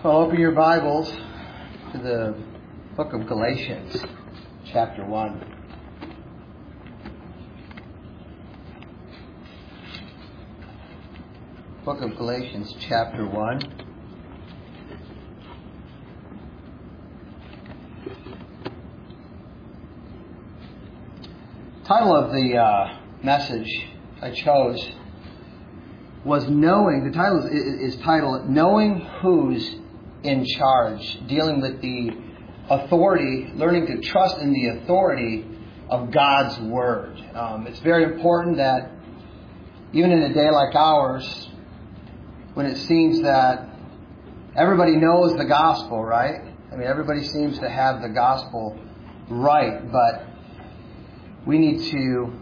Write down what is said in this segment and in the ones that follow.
So open your Bibles to the book of Galatians, chapter 1. Book of Galatians, chapter 1. Title of the message I chose was Knowing. The title is titled Knowing Who's in Charge, dealing with the authority, learning to trust in the authority of God's Word. It's very important that even in a day like ours, when it seems that everybody knows the gospel, right? I mean, everybody seems to have the gospel right, but we need to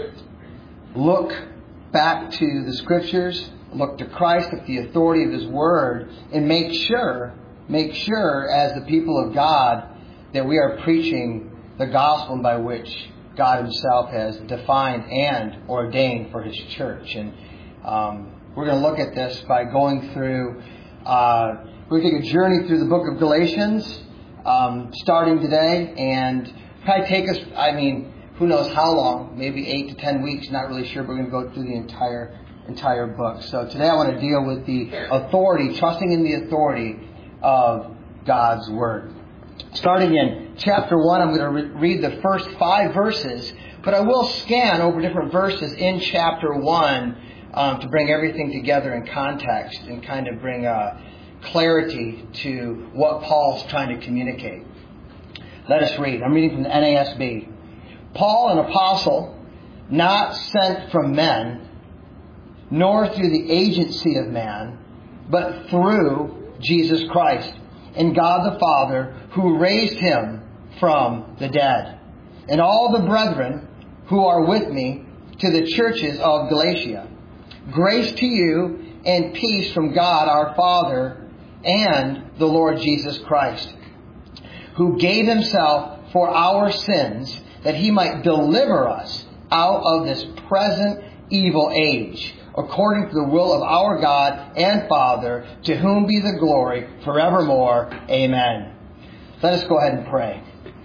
look back to the Scriptures, look to Christ at the authority of His Word, and make sure as the people of God that we are preaching the gospel by which God Himself has defined and ordained for His church. And we're going to look at this by going through, we're going to take a journey through the book of Galatians, starting today, and probably take us, who knows how long, maybe 8 to 10 weeks, not really sure, but we're going to go through the entire book. So today I want to deal with the authority, trusting in the authority of God's Word. Starting in chapter 1, I'm going to read the first 5 verses, but I will scan over different verses in chapter 1 to bring everything together in context and kind of bring clarity to what Paul's trying to communicate. Let us read. I'm reading from the NASB. Paul, an apostle, not sent from men, nor through the agency of man, but through Jesus Christ and God the Father, who raised Him from the dead. And all the brethren who are with me to the churches of Galatia. Grace to you and peace from God our Father and the Lord Jesus Christ, who gave Himself for our sins, that He might deliver us out of this present evil age, according to the will of our God and Father, to whom be the glory forevermore. Amen. Let us go ahead and pray.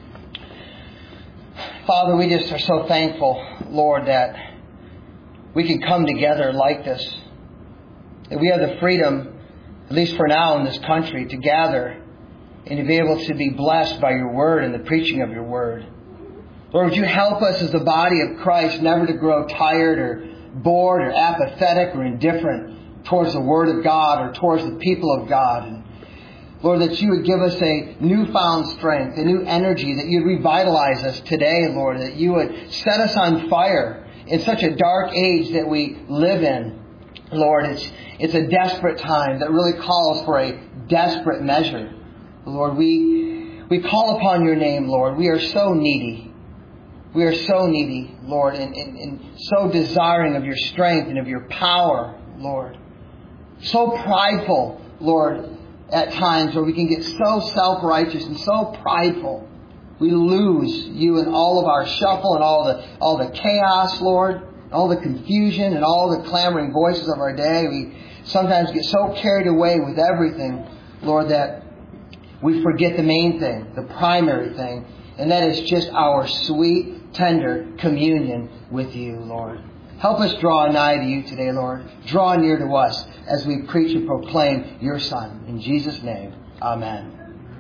Father, we just are so thankful, Lord, that we can come together like this. That we have the freedom, at least for now in this country, to gather and to be able to be blessed by Your Word and the preaching of Your Word. Lord, would You help us as the body of Christ never to grow tired or bored or apathetic or indifferent towards the Word of God or towards the people of God. And Lord, that You would give us a newfound strength, a new energy, that You'd revitalize us today, Lord, that You would set us on fire in such a dark age that we live in. Lord, it's a desperate time that really calls for a desperate measure. Lord, we call upon Your name, Lord. We are so needy. We are so needy, Lord, and so desiring of Your strength and of Your power, Lord. So prideful, Lord, at times where we can get so self-righteous and so prideful. We lose You in all of our shuffle and all the chaos, Lord, all the confusion and all the clamoring voices of our day. We sometimes get so carried away with everything, Lord, that we forget the main thing, the primary thing, and that is just our sweet, tender communion with You, Lord. Help us draw nigh to You today, Lord. Draw near to us as we preach and proclaim Your Son. In Jesus' name, amen.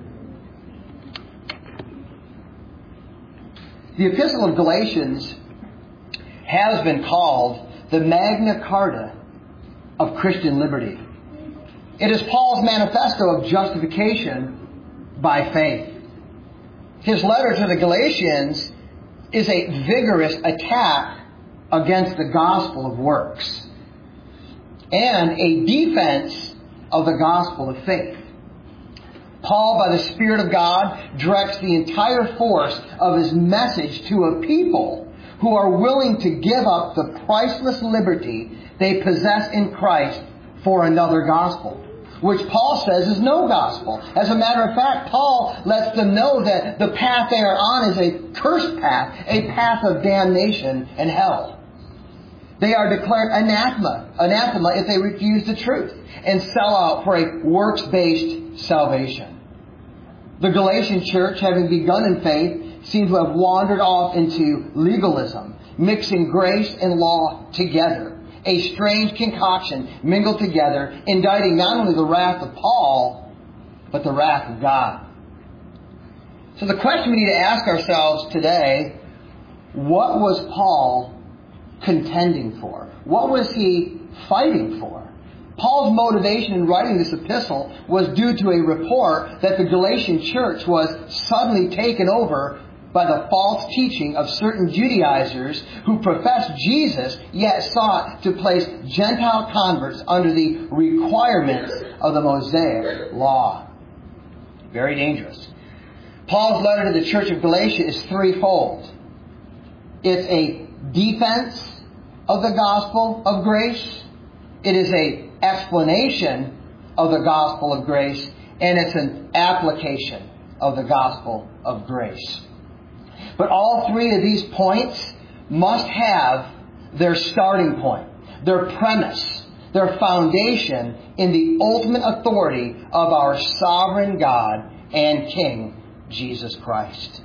The Epistle of Galatians has been called the Magna Carta of Christian liberty. It is Paul's manifesto of justification by faith. His letter to the Galatians is a vigorous attack against the gospel of works and a defense of the gospel of faith. Paul, by the Spirit of God, directs the entire force of his message to a people who are willing to give up the priceless liberty they possess in Christ for another gospel, which Paul says is no gospel. As a matter of fact, Paul lets them know that the path they are on is a cursed path, a path of damnation and hell. They are declared anathema if they refuse the truth and sell out for a works-based salvation. The Galatian church, having begun in faith, seems to have wandered off into legalism, mixing grace and law together. A strange concoction mingled together, indicting not only the wrath of Paul, but the wrath of God. So the question we need to ask ourselves today, what was Paul contending for? What was he fighting for? Paul's motivation in writing this epistle was due to a report that the Galatian church was suddenly taken over by the false teaching of certain Judaizers who professed Jesus, yet sought to place Gentile converts under the requirements of the Mosaic law. Very dangerous. Paul's letter to the church of Galatia is threefold. It's a defense of the gospel of grace. It is an explanation of the gospel of grace. And it's an application of the gospel of grace. But all three of these points must have their starting point, their premise, their foundation in the ultimate authority of our sovereign God and King, Jesus Christ.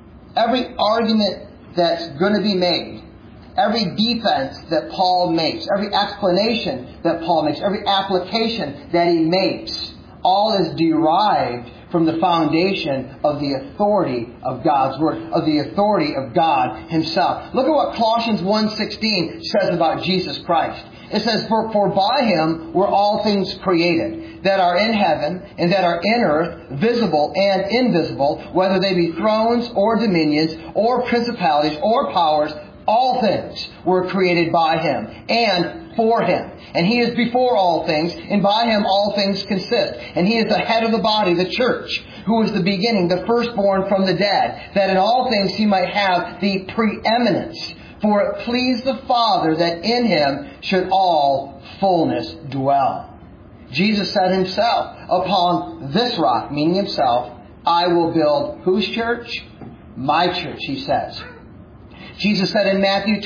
Every argument that's going to be made, every defense that Paul makes, every explanation that Paul makes, every application that he makes, all is derived from the foundation of the authority of God's Word, of the authority of God Himself. Look at what Colossians 1:16 says about Jesus Christ. It says, For by Him were all things created, that are in heaven and that are in earth, visible and invisible, whether they be thrones or dominions or principalities or powers. All things were created by Him and for Him. And He is before all things, and by Him all things consist. And He is the head of the body, the church, who is the beginning, the firstborn from the dead, that in all things He might have the preeminence. For it pleased the Father that in Him should all fullness dwell. Jesus said Himself, upon this rock, meaning Himself, I will build whose church? My church, He says. Jesus said in Matthew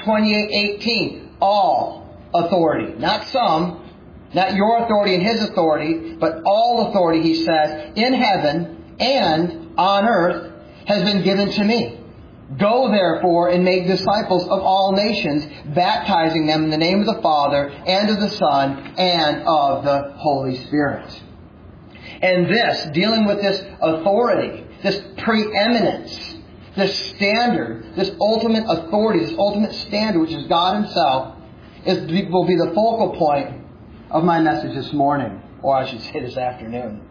28:18, all authority, not some, not your authority and His authority, but all authority, He says, in heaven and on earth has been given to me. Go therefore and make disciples of all nations, baptizing them in the name of the Father and of the Son and of the Holy Spirit. And this, dealing with this authority, this preeminence, this standard, this ultimate authority, this ultimate standard, which is God Himself, will be the focal point of my message this morning, or I should say this afternoon.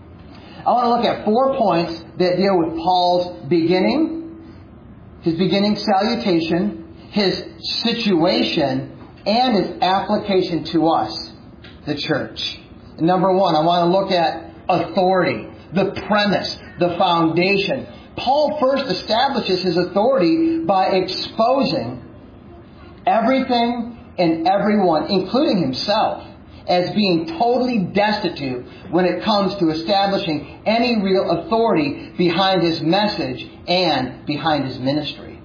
I want to look at 4 points that deal with Paul's beginning, his beginning salutation, his situation, and his application to us, the church. Number 1, I want to look at authority, the premise, the foundation. Paul first establishes his authority by exposing everything and everyone, including himself, as being totally destitute when it comes to establishing any real authority behind his message and behind his ministry.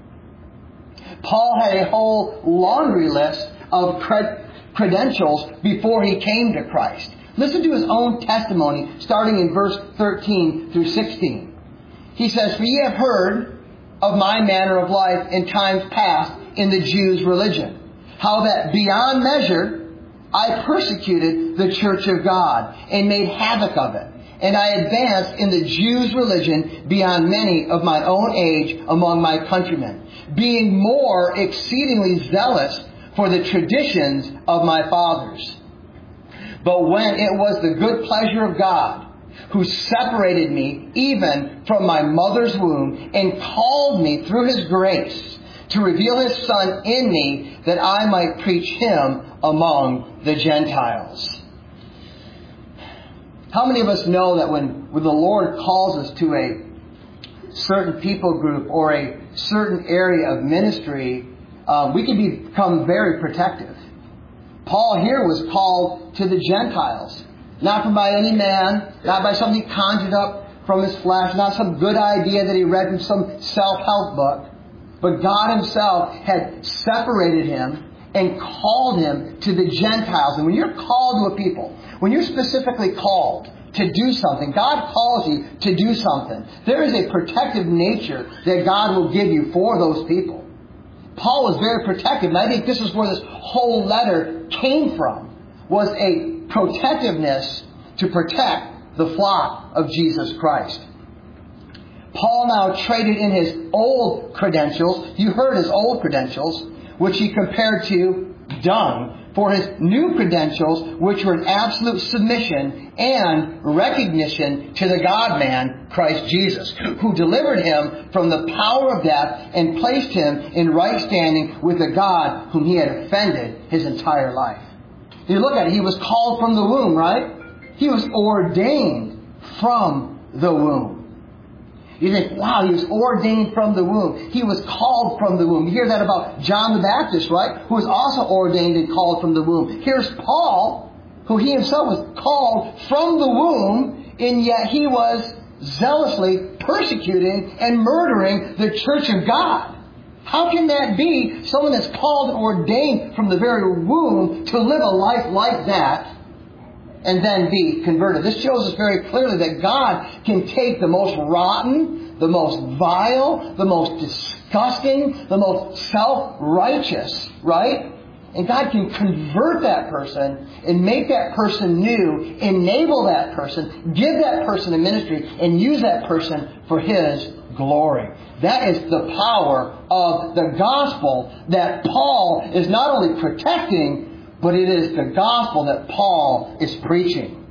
Paul had a whole laundry list of credentials before he came to Christ. Listen to his own testimony, starting in verse 13 through 16. He says, For ye have heard of my manner of life in times past in the Jews' religion, how that beyond measure I persecuted the church of God and made havoc of it. And I advanced in the Jews' religion beyond many of my own age among my countrymen, being more exceedingly zealous for the traditions of my fathers. But when it was the good pleasure of God, who separated me even from my mother's womb and called me through His grace to reveal His Son in me that I might preach Him among the Gentiles. How many of us know that when the Lord calls us to a certain people group or a certain area of ministry, we can become very protective? Paul here was called to the Gentiles. Not by any man, not by something conjured up from his flesh, not some good idea that he read from some self-help book. But God Himself had separated him and called him to the Gentiles. And when you're called to a people, when you're specifically called to do something, God calls you to do something, there is a protective nature that God will give you for those people. Paul was very protective, and I think this is where this whole letter came from, was a protectiveness to protect the flock of Jesus Christ. Paul now traded in his old credentials. You heard his old credentials, which he compared to dung, for his new credentials, which were an absolute submission and recognition to the God-man, Christ Jesus, who delivered him from the power of death and placed him in right standing with the God whom he had offended his entire life. You look at it, he was called from the womb, right? He was ordained from the womb. You think, wow, he was ordained from the womb. He was called from the womb. You hear that about John the Baptist, right? Who was also ordained and called from the womb. Here's Paul, who he himself was called from the womb, and yet he was zealously persecuting and murdering the church of God. How can that be? Someone that's called and ordained from the very womb to live a life like that and then be converted. This shows us very clearly that God can take the most rotten, the most vile, the most disgusting, the most self-righteous, right? And God can convert that person and make that person new, enable that person, give that person a ministry, and use that person for His glory. That is the power of the gospel that Paul is not only protecting, but it is the gospel that Paul is preaching.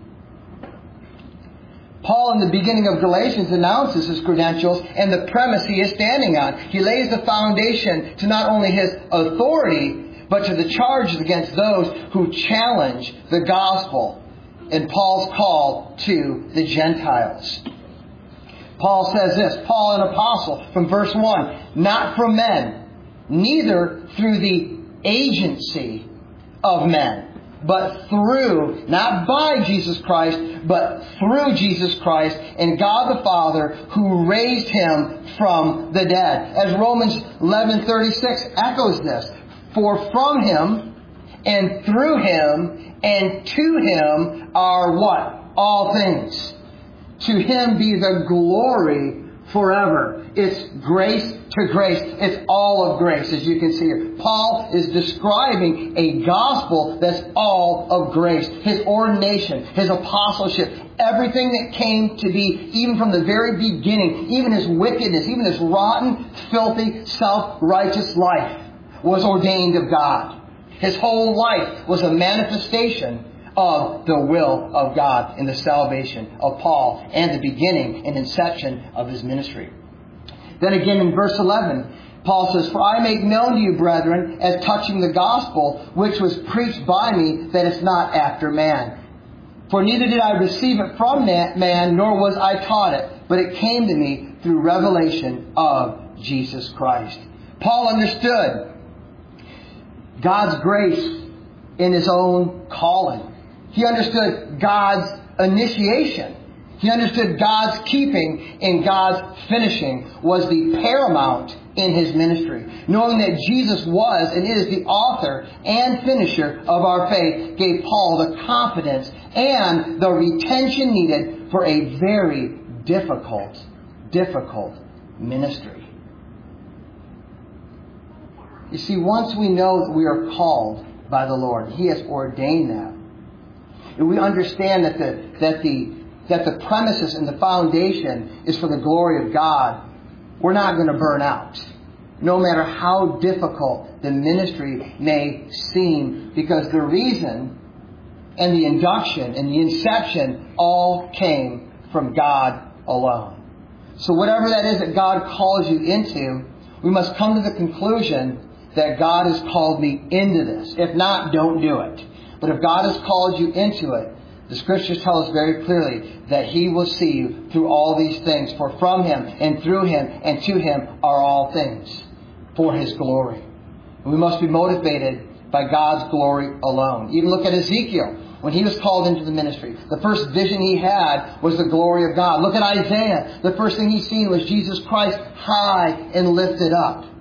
Paul, in the beginning of Galatians, announces his credentials and the premise he is standing on. He lays the foundation to not only his authority, but to the charges against those who challenge the gospel and Paul's call to the Gentiles. Paul says this, Paul, an apostle, from verse 1, not from men, neither through the agency of men, but through, not by Jesus Christ, but through Jesus Christ and God the Father who raised Him from the dead. As Romans 11:36 echoes this, for from Him and through Him and to Him are what? All things. To Him be the glory forever. It's grace to grace. It's all of grace, as you can see here. Paul is describing a gospel that's all of grace. His ordination, his apostleship, everything that came to be, even from the very beginning, even his wickedness, even his rotten, filthy, self-righteous life was ordained of God. His whole life was a manifestation of the will of God in the salvation of Paul and the beginning and inception of his ministry. Then again in verse 11, Paul says, for I make known to you, brethren, as touching the gospel, which was preached by me, that it's not after man. For neither did I receive it from man, nor was I taught it, but it came to me through revelation of Jesus Christ. Paul understood God's grace in his own calling. He understood God's initiation. He understood God's keeping and God's finishing was the paramount in his ministry. Knowing that Jesus was and is the author and finisher of our faith gave Paul the confidence and the retention needed for a very difficult ministry. You see, once we know that we are called by the Lord, He has ordained that. And we understand that the premises and the foundation is for the glory of God, we're not going to burn out. No matter how difficult the ministry may seem, because the reason and the induction and the inception all came from God alone. So whatever that is that God calls you into, we must come to the conclusion that God has called me into this. If not, don't do it. But if God has called you into it, the Scriptures tell us very clearly that He will see you through all these things. For from Him and through Him and to Him are all things for His glory. And we must be motivated by God's glory alone. Even look at Ezekiel. When he was called into the ministry, the first vision he had was the glory of God. Look at Isaiah. The first thing he seen was Jesus Christ high and lifted up.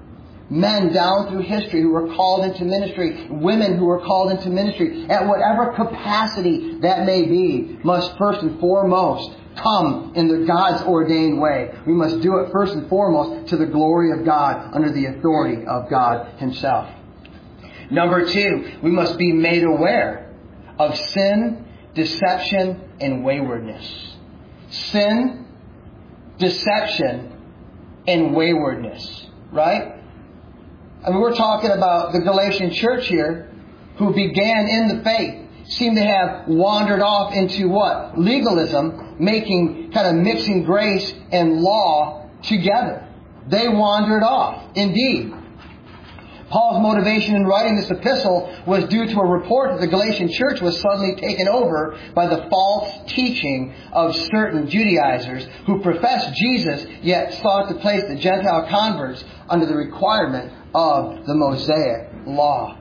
Men down through history who were called into ministry, women who were called into ministry, at whatever capacity that may be, must first and foremost come in the God's ordained way. We must do it first and foremost to the glory of God, under the authority of God Himself. Number 2, we must be made aware of sin, deception, and waywardness. Sin, deception, and waywardness. Right? I mean, we're talking about the Galatian church here, who began in the faith, seem to have wandered off into what? Legalism, mixing grace and law together. They wandered off. Indeed. Paul's motivation in writing this epistle was due to a report that the Galatian church was suddenly taken over by the false teaching of certain Judaizers who professed Jesus, yet sought to place the Gentile converts under the requirement of the Mosaic law.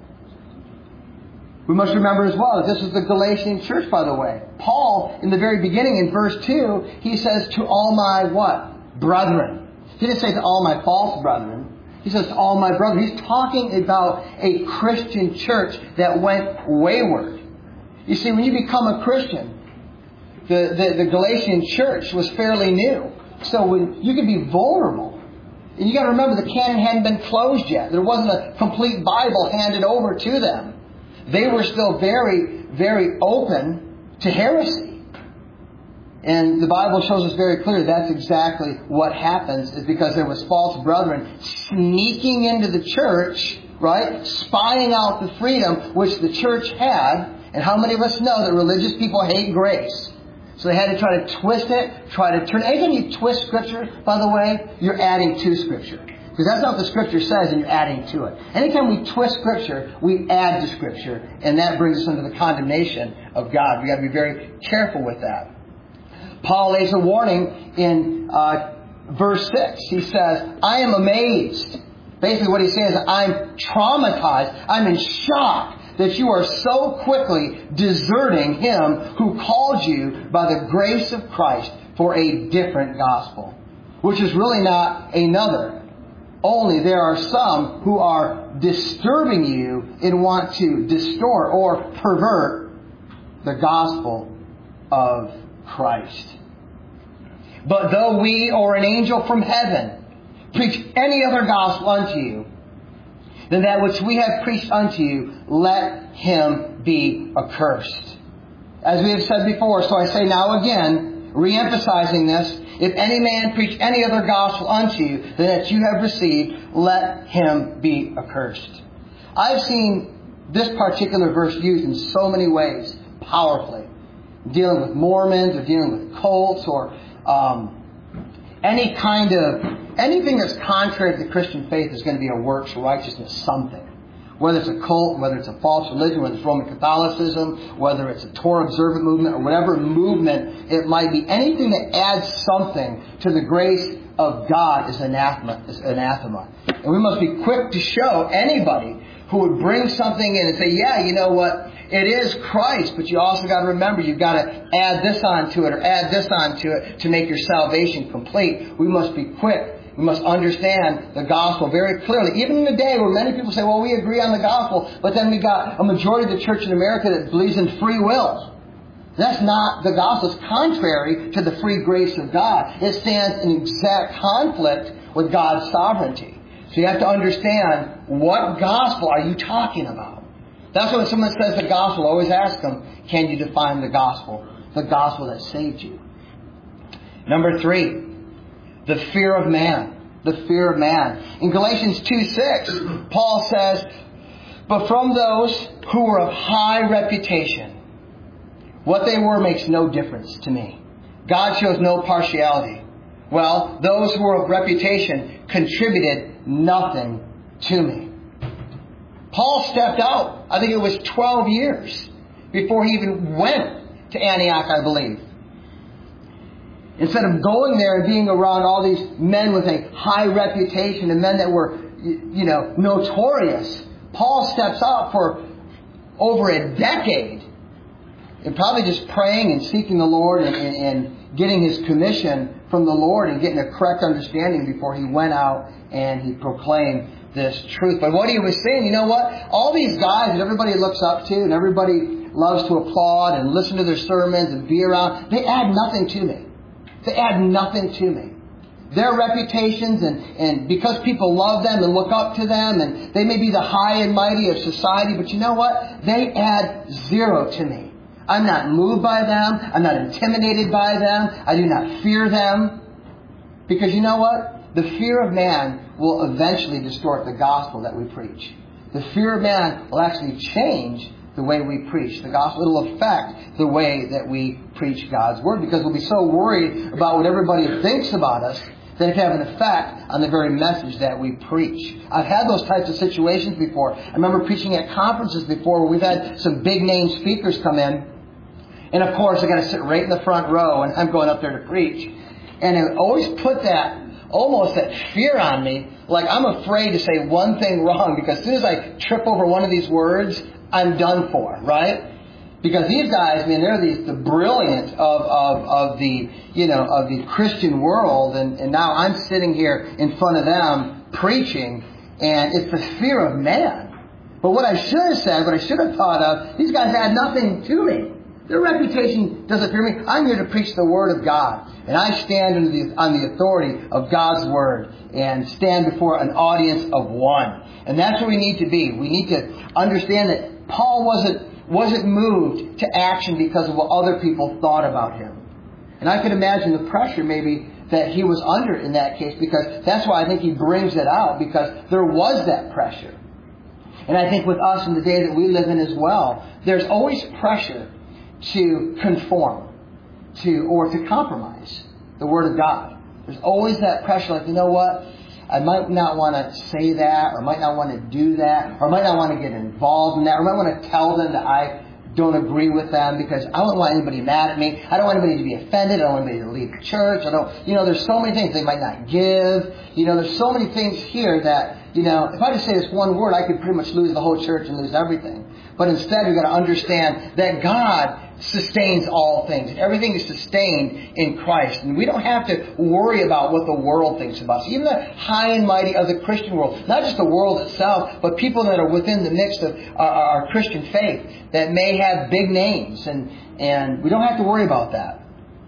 We must remember as well that this was the Galatian church, by the way. Paul, in the very beginning, in verse 2, he says, to all my what? Brethren. He didn't say to all my false brethren. He says to all my brethren. He's talking about a Christian church that went wayward. You see, when you become a Christian, the Galatian church was fairly new. So you could be vulnerable. And you got to remember, the canon hadn't been closed yet. There wasn't a complete Bible handed over to them. They were still very, very open to heresy. And the Bible shows us very clearly that's exactly what happens, is because there was false brethren sneaking into the church, right? Spying out the freedom which the church had. And how many of us know that religious people hate grace? So they had to try to twist it, try to turn. Anytime you twist Scripture, by the way, you're adding to Scripture. Because that's not what the Scripture says, and you're adding to it. Anytime we twist Scripture, we add to Scripture. And that brings us under the condemnation of God. We've got to be very careful with that. Paul lays a warning in verse 6. He says, I am amazed. Basically what he's saying is, I'm traumatized. I'm in shock that you are so quickly deserting Him who called you by the grace of Christ for a different gospel. Which is really not another. Only there are some who are disturbing you and want to distort or pervert the gospel of Christ. But though we or an angel from heaven preach any other gospel unto you than that which we have preached unto you, let him be accursed. As we have said before, so I say now again, re-emphasizing this, if any man preach any other gospel unto you than that you have received, let him be accursed. I've seen this particular verse used in so many ways, powerfully. Dealing with Mormons, or dealing with cults, or anything that's contrary to the Christian faith is going to be a works righteousness something. Whether it's a cult, whether it's a false religion, whether it's Roman Catholicism, whether it's a Torah observant movement, or whatever movement it might be, anything that adds something to the grace of God is anathema. And we must be quick to show anybody who would bring something in and say, yeah, you know what, it is Christ, but you also got to remember, you've got to add this onto it or add this onto it to make your salvation complete. We must be quick. We must understand the gospel very clearly. Even in the day where many people say, well, we agree on the gospel, but then we got a majority of the church in America that believes in free will. That's not the gospel. It's contrary to the free grace of God. It stands in exact conflict with God's sovereignty. So you have to understand, what gospel are you talking about? That's why when someone says the gospel, always ask them, can you define the gospel? The gospel that saved you. Number 3. The fear of man. The fear of man. In Galatians 2:6, Paul says, but from those who were of high reputation, what they were makes no difference to me. God shows no partiality. Well, those who were of reputation contributed nothing to me. Paul stepped out. I think it was 12 years before he even went to Antioch, I believe. Instead of going there and being around all these men with a high reputation and men that were, notorious, Paul steps out for over a decade and probably just praying and seeking the Lord and getting his commission from the Lord and getting a correct understanding before he went out and he proclaimed this truth. But what he was saying, you know what? All these guys that everybody looks up to and everybody loves to applaud and listen to their sermons and be around, they add nothing to me. They add nothing to me. Their reputations and because people love them and look up to them and they may be the high and mighty of society, but you know what? They add zero to me. I'm not moved by them. I'm not intimidated by them. I do not fear them. Because you know what? The fear of man will eventually distort the gospel that we preach. The fear of man will actually change the way we preach the gospel. It will affect the way that we preach God's Word because we'll be so worried about what everybody thinks about us that it can have an effect on the very message that we preach. I've had those types of situations before. I remember preaching at conferences before where we've had some big name speakers come in. And of course, I got to sit right in the front row and I'm going up there to preach. And it always put almost that fear on me. Like I'm afraid to say one thing wrong because as soon as I trip over one of these words, I'm done for, right? Because these guys, man, they're the brilliant of the Christian world, and now I'm sitting here in front of them preaching, and it's the fear of man. But what I should have said, what I should have thought of, these guys add nothing to me. Their reputation doesn't fear me. I'm here to preach the Word of God, and I stand on the authority of God's Word and stand before an audience of one. And that's what we need to be. We need to understand that Paul wasn't moved to action because of what other people thought about him. And I could imagine the pressure maybe that he was under in that case because that's why I think he brings it out because there was that pressure. And I think with us in the day that we live in as well, there's always pressure to conform or to compromise the Word of God. There's always that pressure like, you know what? I might not want to say that, or I might not want to do that, or I might not want to get involved in that, or I might want to tell them that I don't agree with them because I don't want anybody mad at me. I don't want anybody to be offended. I don't want anybody to leave the church. There's so many things they might not give. There's so many things here that, if I just say this one word, I could pretty much lose the whole church and lose everything. But instead, we've got to understand that God sustains all things. Everything is sustained in Christ. And we don't have to worry about what the world thinks about us. Even the high and mighty of the Christian world. Not just the world itself, but people that are within the mix of our Christian faith that may have big names. And we don't have to worry about that.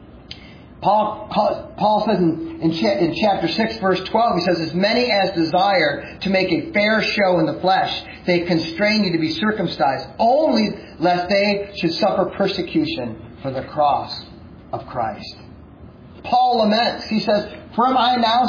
Paul says in chapter 6, verse 12, he says, as many as desire to make a fair show in the flesh, they constrain you to be circumcised, only lest they should suffer persecution for the cross of Christ. Paul laments. He says, for am I now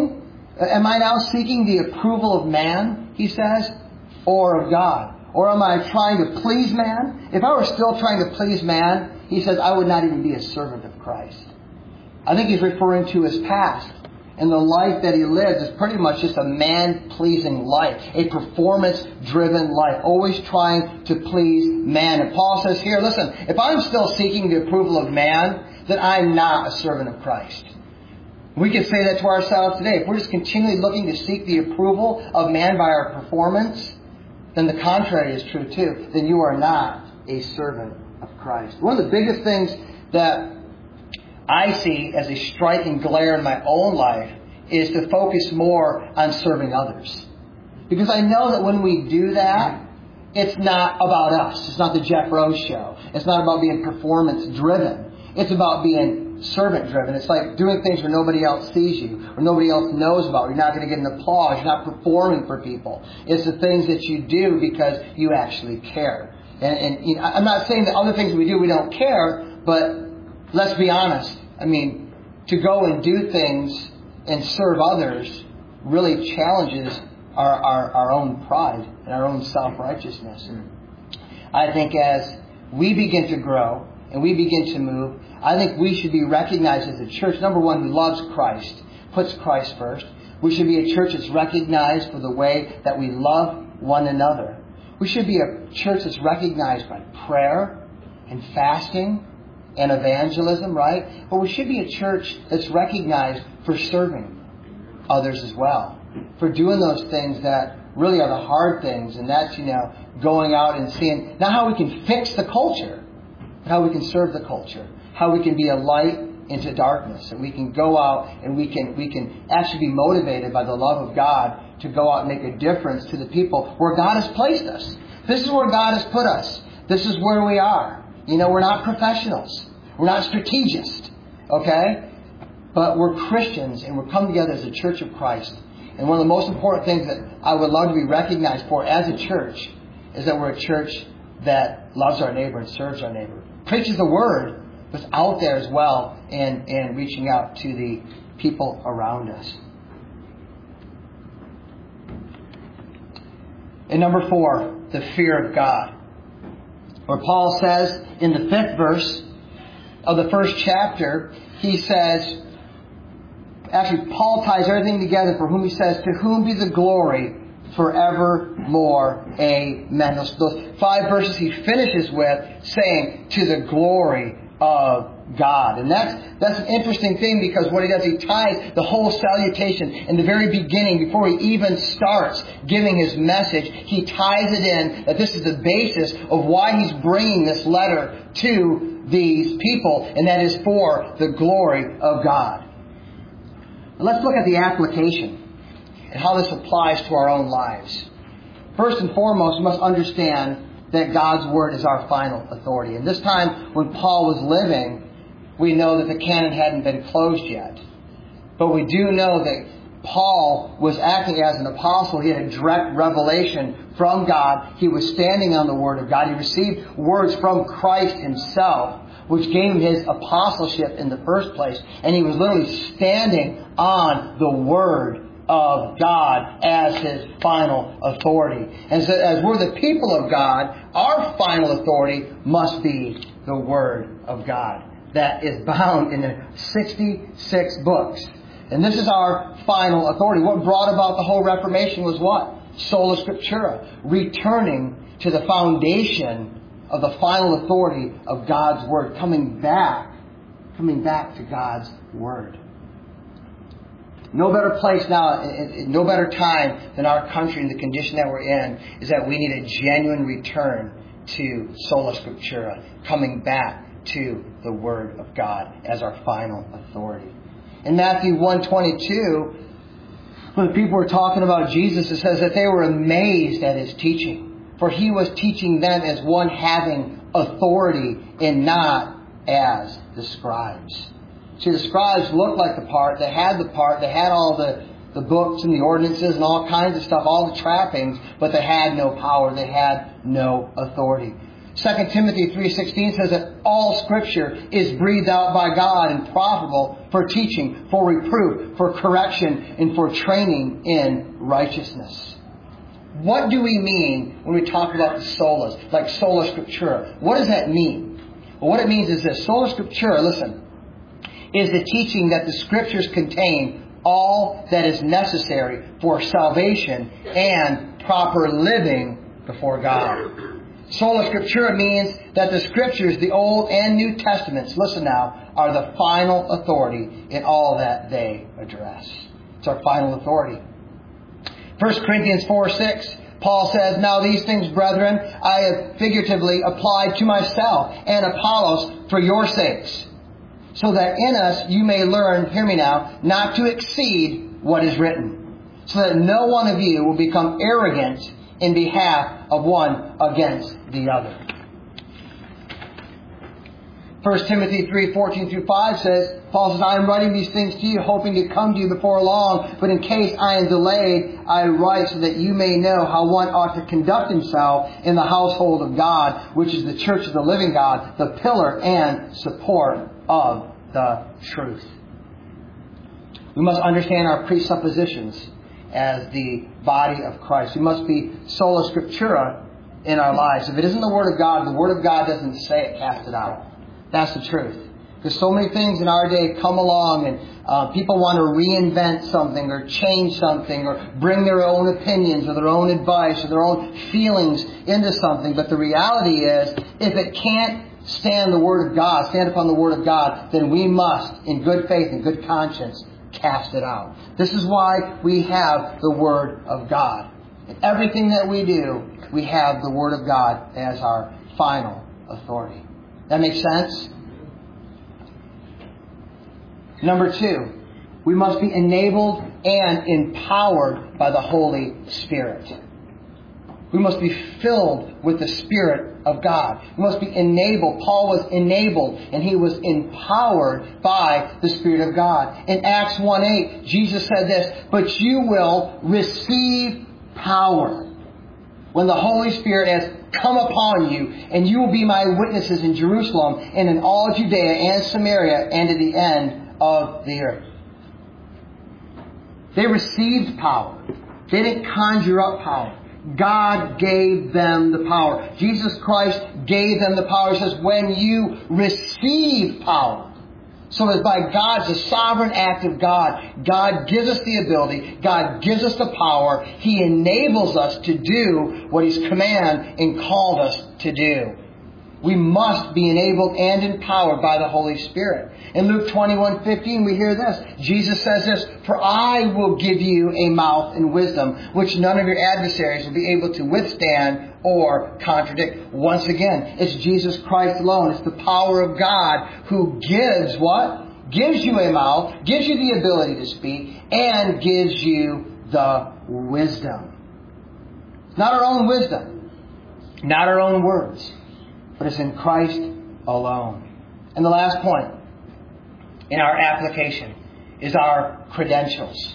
seeking the approval of man, he says, or of God? Or am I trying to please man? If I were still trying to please man, he says, I would not even be a servant of Christ. I think he's referring to his past. And the life that he lives is pretty much just a man-pleasing life. A performance-driven life. Always trying to please man. And Paul says here, listen, if I'm still seeking the approval of man, then I'm not a servant of Christ. We can say that to ourselves today. If we're just continually looking to seek the approval of man by our performance, then the contrary is true too. Then you are not a servant of Christ. One of the biggest things that I see as a striking glare in my own life is to focus more on serving others. Because I know that when we do that, it's not about us. It's not the Jeff Rose show. It's not about being performance driven. It's about being servant driven. It's like doing things where nobody else sees you, or nobody else knows about. You're not going to get an applause. You're not performing for people. It's the things that you do because you actually care. And I'm not saying that other things we do we don't care, but let's be honest. I mean, to go and do things and serve others really challenges our own pride and our own self-righteousness. I think as we begin to grow and we begin to move, I think we should be recognized as a church, number one, who loves Christ, puts Christ first. We should be a church that's recognized for the way that we love one another. We should be a church that's recognized by prayer and fasting and evangelism, right? But we should be a church that's recognized for serving others as well. For doing those things that really are the hard things. And that's, going out and seeing not how we can fix the culture, how we can serve the culture, how we can be a light into darkness, and we can go out and we can actually be motivated by the love of God to go out and make a difference to the people where God has placed us. This is where God has put us. This is where we are. We're not professionals. We're not strategists. Okay? But we're Christians, and we're come together as a church of Christ. And one of the most important things that I would love to be recognized for as a church is that we're a church that loves our neighbor and serves our neighbor. Preaches the Word, but it's out there as well and reaching out to the people around us. And number 4, the fear of God. Where Paul says in the 5th verse of the 1st chapter, he says, actually Paul ties everything together for whom he says, to whom be the glory forevermore. Amen. Those 5 verses he finishes with saying, to the glory of God. And that's an interesting thing, because what he does, he ties the whole salutation in the very beginning, before he even starts giving his message, he ties it in that this is the basis of why he's bringing this letter to these people, and that is for the glory of God. Let's look at the application and how this applies to our own lives. First and foremost, we must understand that God's Word is our final authority. And this time, when Paul was living, we know that the canon hadn't been closed yet. But we do know that Paul was acting as an apostle. He had a direct revelation from God. He was standing on the Word of God. He received words from Christ Himself, which gave him his apostleship in the first place. And he was literally standing on the Word of God as his final authority. And so as we're the people of God, our final authority must be the Word of God that is bound in the 66 books. And this is our final authority. What brought about the whole Reformation was what? Sola Scriptura. Returning to the foundation of the final authority of God's Word. Coming back to God's Word. No better place now, no better time than our country and the condition that we're in, is that we need a genuine return to Sola Scriptura, coming back to the Word of God as our final authority. In Matthew 1:22, when the people were talking about Jesus, it says that they were amazed at His teaching, for He was teaching them as one having authority and not as the scribes. See, the scribes looked like the part. They had all the books and the ordinances and all kinds of stuff, all the trappings, but they had no power. They had no authority. 2 Timothy 3:16 says that all Scripture is breathed out by God and profitable for teaching, for reproof, for correction, and for training in righteousness. What do we mean when we talk about the solas, like Sola Scriptura? What does that mean? Well, what it means is this. Sola Scriptura, listen, is the teaching that the Scriptures contain all that is necessary for salvation and proper living before God. Sola Scriptura means that the Scriptures, the Old and New Testaments, listen now, are the final authority in all that they address. It's our final authority. 1 Corinthians 4:6, Paul says, "Now these things, brethren, I have figuratively applied to myself and Apollos for your sakes, so that in us you may learn," hear me now, "not to exceed what is written, so that no one of you will become arrogant in behalf of one against the other." 1 Timothy 3:14-5 says, Paul says, "I am writing these things to you, hoping to come to you before long. But in case I am delayed, I write so that you may know how one ought to conduct himself in the household of God, which is the church of the living God, the pillar and support of the truth." We must understand our presuppositions as the body of Christ. We must be Sola Scriptura in our lives. If it isn't the Word of God doesn't say it, cast it out. That's the truth. Because so many things in our day come along and people want to reinvent something or change something or bring their own opinions or their own advice or their own feelings into something. But the reality is, if it can't stand the Word of God, stand upon the Word of God, then we must, in good faith and good conscience, cast it out. This is why we have the Word of God. In everything that we do, we have the Word of God as our final authority. That makes sense? Number 2, we must be enabled and empowered by the Holy Spirit. We must be filled with the Spirit of God. We must be enabled. Paul was enabled and he was empowered by the Spirit of God. In Acts 1:8, Jesus said this, "But you will receive power when the Holy Spirit has come upon you, and you will be my witnesses in Jerusalem and in all Judea and Samaria and to the end of the earth." They received power. They didn't conjure up power. God gave them the power. Jesus Christ gave them the power. He says, when you receive power. So it's by God's, the sovereign act of God. God gives us the ability. God gives us the power. He enables us to do what He's commanded and called us to do. We must be enabled and empowered by the Holy Spirit. In Luke 21:15, we hear this. Jesus says this, "For I will give you a mouth and wisdom, which none of your adversaries will be able to withstand or contradict." Once again, it's Jesus Christ alone. It's the power of God who gives what? Gives you a mouth, gives you the ability to speak, and gives you the wisdom. It's not our own wisdom, not our own words, but it's in Christ alone. And the last point in our application is our credentials.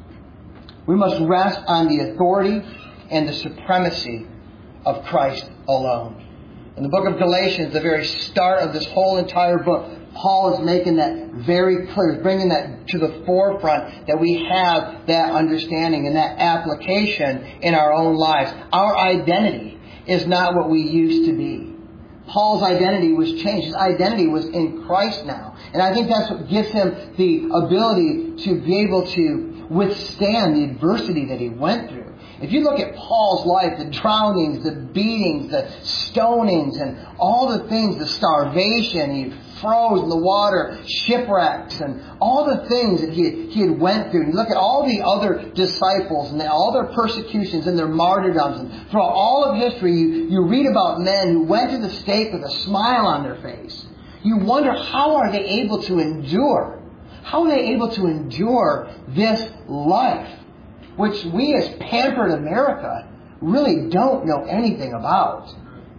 We must rest on the authority and the supremacy of Christ alone. In the book of Galatians, the very start of this whole entire book, Paul is making that very clear. He's bringing that to the forefront, that we have that understanding and that application in our own lives. Our identity is not what we used to be. Paul's identity was changed. His identity was in Christ now. And I think that's what gives him the ability to be able to withstand the adversity that he went through. If you look at Paul's life, the drownings, the beatings, the stonings, and all the things, the starvation, he froze in the water, shipwrecks, and all the things that he had went through. And you look at all the other disciples and all their persecutions and their martyrdoms. And throughout all of history, you read about men who went to the stake with a smile on their face. You wonder, how are they able to endure? How are they able to endure this life, which we as pampered America really don't know anything about?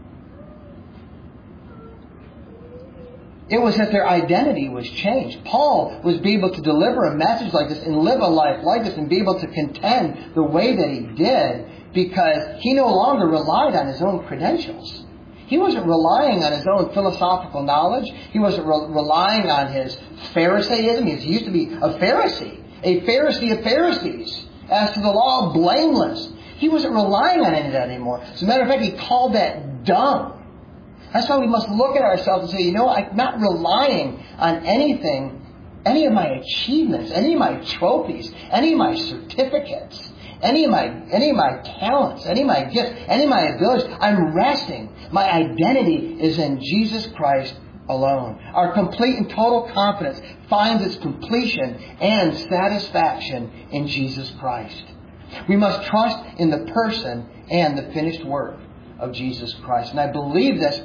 It was that their identity was changed. Paul was able to deliver a message like this and live a life like this and be able to contend the way that he did because he no longer relied on his own credentials. He wasn't relying on his own philosophical knowledge. He wasn't relying on his Pharisaism. He used to be a Pharisee of Pharisees. As to the law, blameless. He wasn't relying on any of that anymore. As a matter of fact, he called that dung. That's why we must look at ourselves and say, I'm not relying on anything, any of my achievements, any of my trophies, any of my certificates, any of my talents, any of my gifts, any of my abilities. I'm resting. My identity is in Jesus Christ alone. Our complete and total confidence finds its completion and satisfaction in Jesus Christ. We must trust in the person and the finished work of Jesus Christ. And I believe this.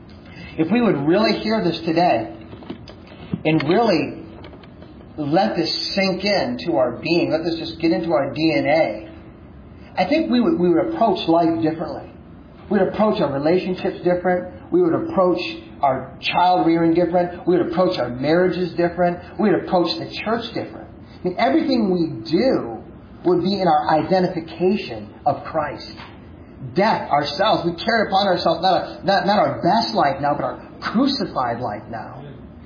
If we would really hear this today and really let this sink into our being, let this just get into our DNA, I think we would approach life differently. We'd approach our relationships different. We would approach our child rearing different. We would approach our marriages different. We would approach the church different. I mean, everything we do would be in our identification of Christ. Death, ourselves, we carry upon ourselves not our best life now, but our crucified life now.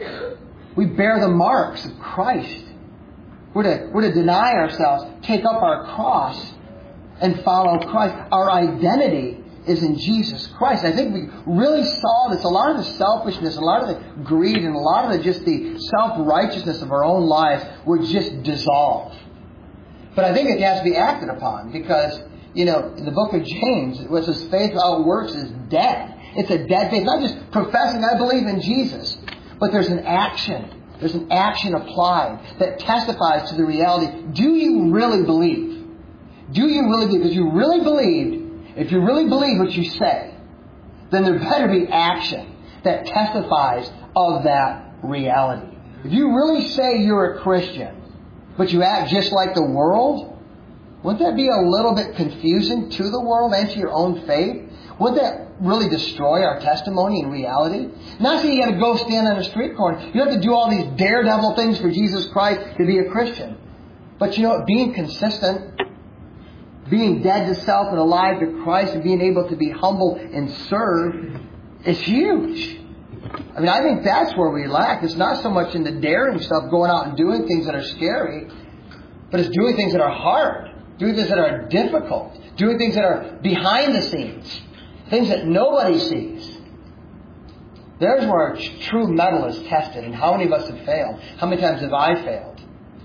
We bear the marks of Christ. We're to deny ourselves, take up our cross, and follow Christ. Our identity is in Jesus Christ. I think we really saw this. A lot of the selfishness, a lot of the greed, and a lot of the self-righteousness of our own lives would just dissolve. But I think it has to be acted upon because, in the book of James, it says faith without works is dead. It's a dead faith. Not just professing I believe in Jesus, but there's an action. There's an action applied that testifies to the reality. Do you really believe? Do you really believe? Because you really believed. If you really believe what you say, then there better be action. that testifies of that reality. If you really say you're a Christian, but you act just like the world, wouldn't that be a little bit confusing to the world and to your own faith? Would that really destroy our testimony and reality? Not saying you got to go stand on a street corner. You have to do all these daredevil things for Jesus Christ to be a Christian. But you know what? Being consistent, being dead to self and alive to Christ, and being able to be humble and serve is huge. I mean, I think that's where we lack. It's not so much in the daring stuff, going out and doing things that are scary, but it's doing things that are hard, doing things that are difficult, doing things that are behind the scenes, things that nobody sees. There's where our true mettle is tested. And how many of us have failed? How many times have I failed?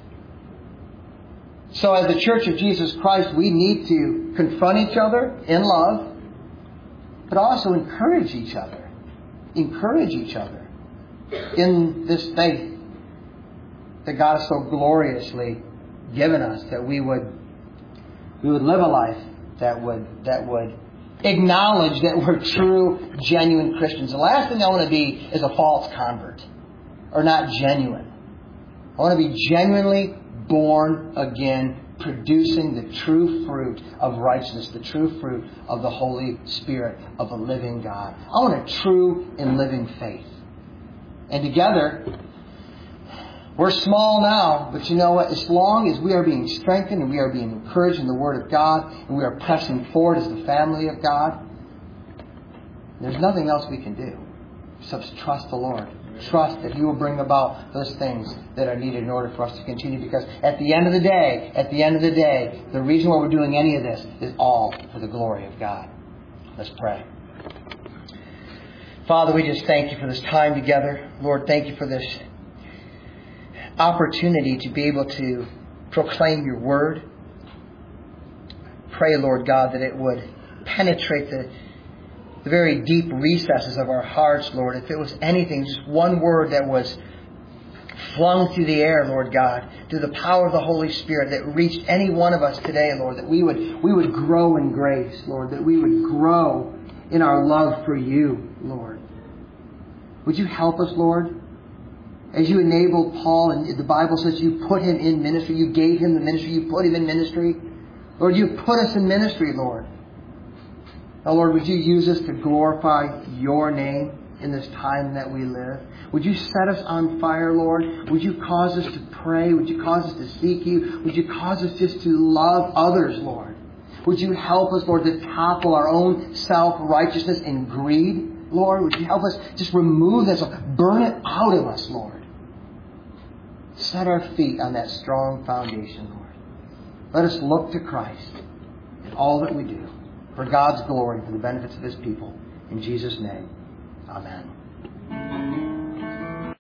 So as the Church of Jesus Christ, we need to confront each other in love, but also encourage each other. Encourage each other in this faith that God has so gloriously given us, that we would live a life that would acknowledge that we're true, genuine Christians. The last thing I want to be is a false convert, or not genuine. I want to be genuinely born again, producing the true fruit of righteousness, the true fruit of the Holy Spirit of a living God. I want a true and living faith. And together, we're small now, but you know what? As long as we are being strengthened and we are being encouraged in the Word of God, and we are pressing forward as the family of God, there's nothing else we can do except trust the Lord. Trust that He will bring about those things that are needed in order for us to continue. Because at the end of the day, the reason why we're doing any of this is all for the glory of God. Let's pray. Father, we just thank You for this time together. Lord, thank You for this opportunity to be able to proclaim Your Word. Pray, Lord God, that it would penetrate the very deep recesses of our hearts, Lord. If it was anything, just one word that was flung through the air, Lord God, through the power of the Holy Spirit that reached any one of us today, Lord, that we would grow in grace, Lord, that we would grow in our love for You, Lord. Would You help us, Lord? As You enabled Paul, and the Bible says You put him in ministry, You gave him the ministry, You put him in ministry. Lord, You put us in ministry, Lord. Now, Lord, would You use us to glorify Your name in this time that we live? Would You set us on fire, Lord? Would You cause us to pray? Would You cause us to seek You? Would You cause us just to love others, Lord? Would You help us, Lord, to topple our own self-righteousness and greed, Lord? Would You help us just remove this, burn it out of us, Lord? Set our feet on that strong foundation, Lord. Let us look to Christ in all that we do, for God's glory, for the benefits of His people. In Jesus' name, amen.